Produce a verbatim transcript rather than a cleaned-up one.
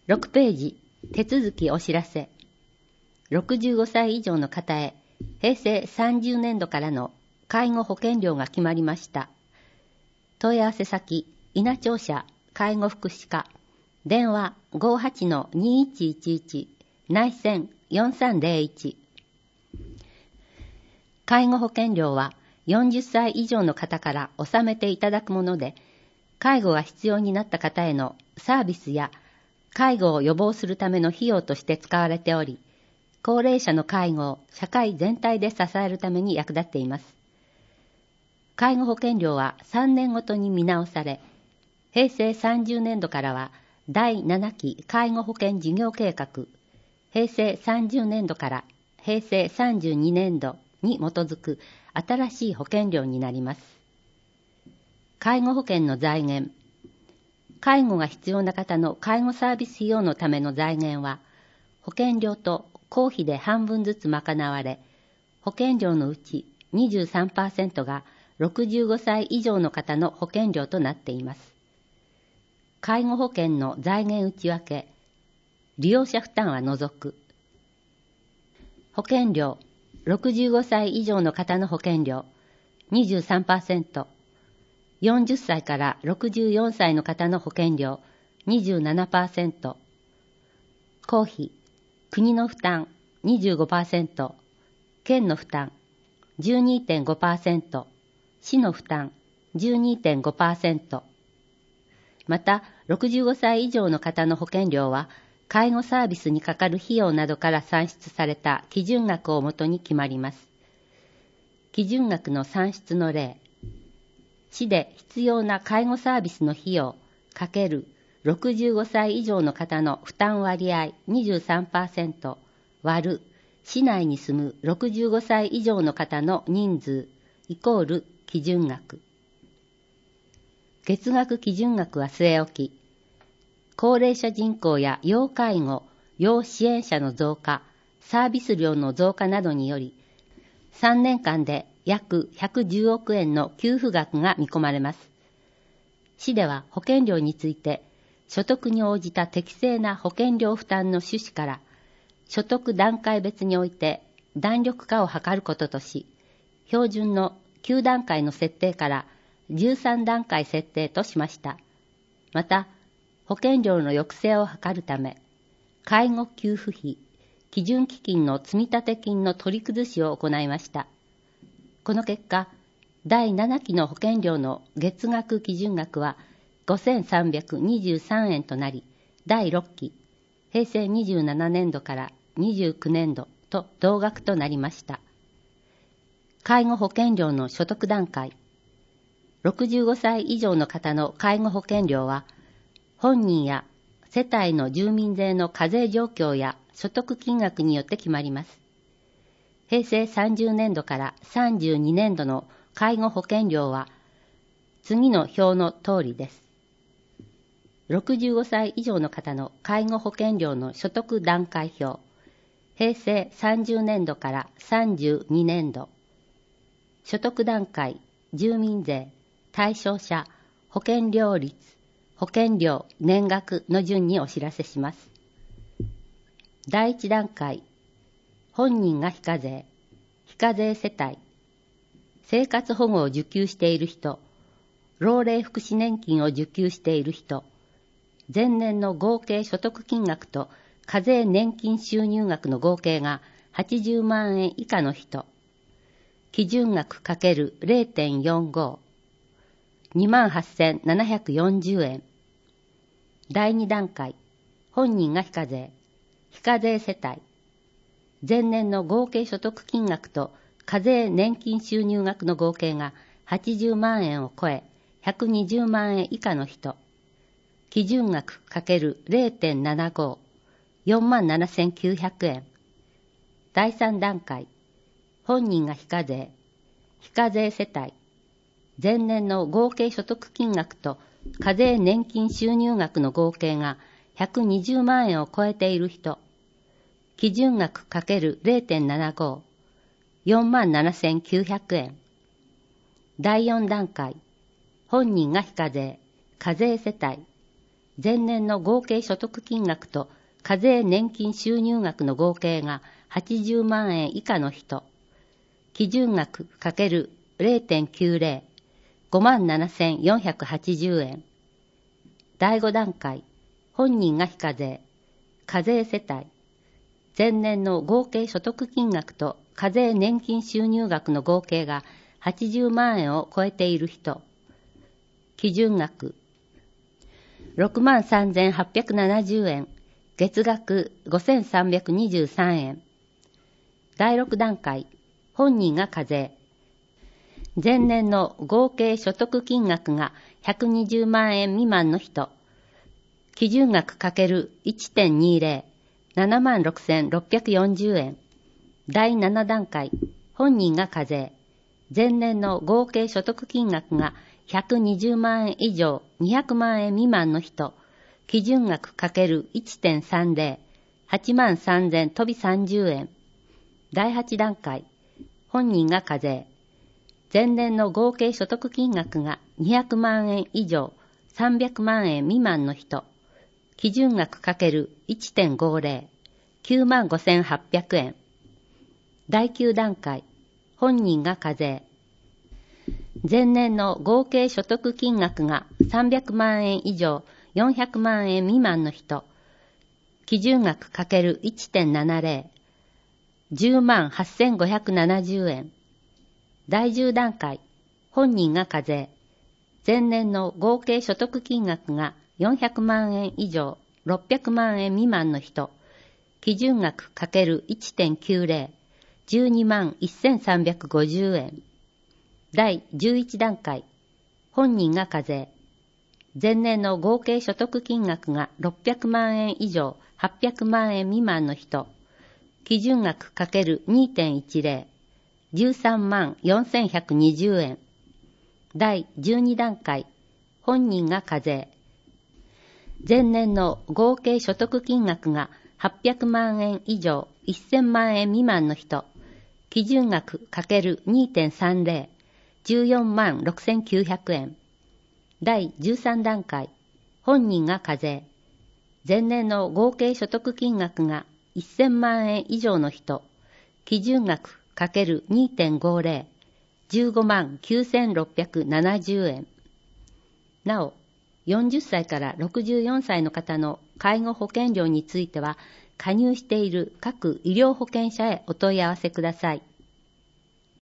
ろくページ、手続きお知らせ。ろくじゅうごさい以上の方へ、平成さんじゅうねんどからの介護保険料が決まりました。問い合わせ先、稲庁舎介護福祉課、電話 ごーはちのにいちいちいち、内線よんさんぜろいち。介護保険料はよんじゅっさい以上の方から納めていただくもので、介護が必要になった方へのサービスや介護を予防するための費用として使われており、高齢者の介護を社会全体で支えるために役立っています。介護保険料はさんねんごとに見直され、平成さんじゅうねんどからはだいななき介護保険事業計画、平成さんじゅうねんどから平成さんじゅうにねんどに基づく新しい保険料になります。介護保険の財源。介護が必要な方の介護サービス費用のための財源は、保険料と公費で半分ずつ賄われ、保険料のうち にじゅうさんパーセント がろくじゅうごさい以上の方の保険料となっています。介護保険の財源内訳、利用者負担は除く。保険料、ろくじゅうごさい以上の方の保険料 にじゅうさんパーセント、よんじゅっさいからろくじゅうよんさいの方の保険料 にじゅうななパーセント、公費、国の負担 にじゅうごパーセント、県の負担 じゅうにてんごパーセント、市の負担 じゅうにてんごパーセント。また、ろくじゅうごさい以上の方の保険料は、介護サービスにかかる費用などから算出された基準額をもとに決まります。基準額の算出の例。市で必要な介護サービスの費用かけるろくじゅうごさい以上の方の負担割合 にじゅうさんパーセント 割る市内に住むろくじゅうごさい以上の方の人数イコール基準額。月額基準額は据え置き、高齢者人口や要介護、要支援者の増加、サービス量の増加などにより、さんねんかんで約ひゃくじゅうおくえんの給付額が見込まれます。市では保険料について、所得に応じた適正な保険料負担の趣旨から、所得段階別において弾力化を図ることとし、標準のきゅうだんかいの設定からじゅうさんだんかい設定としました。また、保険料の抑制を図るため、介護給付費、基準基金の積立金の取り崩しを行いました。この結果、だいななきの保険料の月額基準額はごせんさんびゃくにじゅうさんえんとなり、だいろっき、平成にじゅうななねんどからにじゅうきゅうねんどと同額となりました。介護保険料の所得段階。ろくじゅうごさい以上の方の介護保険料は、本人や世帯の住民税の課税状況や所得金額によって決まります。平成さんじゅうねんどからさんじゅうにねんどの介護保険料は、次の表の通りです。ろくじゅうごさい以上の方の介護保険料の所得段階表。平成さんじゅうねんどからさんじゅうにねんど。所得段階、住民税、対象者、保険料率、保険料、年額の順にお知らせします。だいいちだんかい、本人が非課税、非課税世帯、生活保護を受給している人、老齢福祉年金を受給している人、前年の合計所得金額と課税年金収入額の合計がはちじゅうまんえん以下の人、基準額 ×れいてんよんご、にまんはっせんななひゃくよんじゅうえん。だいにだんかい、本人が非課税、非課税世帯、前年の合計所得金額と課税年金収入額の合計がはちじゅうまんえんを超え、ひゃくにじゅうまんえん以下の人、基準額 ×れいてんななご、よんまんななせんきゅうひゃくえん。だいさんだんかい、本人が非課税、非課税世帯、前年の合計所得金額と課税年金収入額の合計がひゃくにじゅうまんえんを超えている人、基準額 ×れいてんななご、よんまんななせんきゅうひゃくえん。だいよんだんかい、本人が非課税、課税世帯、 前年の合計所得金額と課税年金収入額の合計がはちじゅうまんえん以下の人、基準額 ×れいてんきゅうぜろ、ごまんななせんよんひゃくはちじゅうえん。だいご段階、本人が非課税、課税世帯、前年の合計所得金額と課税年金収入額の合計がはちじゅうまんえんを超えている人、基準額ろくまんさんぜんはっぴゃくななじゅうえん、月額ごせんさんびゃくにじゅうさんえん。だいろく段階、本人が課税。前年の合計所得金額がひゃくにじゅうまんえん未満の人、基準額 ×いってんにぜろ、ななまんろくせんろっぴゃくよんじゅうえん。だいなな段階、本人が課税。前年の合計所得金額がひゃくにじゅうまんえん以上にひゃくまんえん未満の人、基準額 ×いってんさんぜろ、はちまんさんぜん飛びさんじゅうえん。だいはち段階、本人が課税。前年の合計所得金額がにひゃくまんえん以上さんびゃくまんえん未満の人、基準額 ×いってんごぜろ、きゅうまんごせんはっぴゃくえん。だいきゅう段階、本人が課税。前年の合計所得金額がさんびゃくまんえん以上よんひゃくまんえん未満の人、基準額 ×いってんななぜろ、じゅうまんはっせんごひゃくななじゅうえん。だいじゅう段階、本人が課税。前年の合計所得金額がよんひゃくまんえん以上ろっぴゃくまんえん未満の人、基準額 ×いってんきゅうぜろ、じゅうにまんせんさんびゃくごじゅうえん。だいじゅういち段階、本人が課税。前年の合計所得金額がろっぴゃくまんえん以上はっぴゃくまんえん未満の人、基準額 ×にてんいちぜろ、じゅうさんまんよんせんひゃくにじゅうえん。だいじゅうに段階、本人が課税。前年の合計所得金額がはっぴゃくまんえん以上せんまんえん未満の人、基準額 ×にてんさんぜろ、じゅうよんまんろくせんきゅうひゃくえん。だいじゅうさん段階、本人が課税。前年の合計所得金額がせんまんえん以上の人、基準額 ×にてんごぜろ、じゅうごまんきゅうせんろっぴゃくななじゅうえん。なお、よんじゅっさいからろくじゅうよんさいの方の介護保険料については、加入している各医療保険者へお問い合わせください。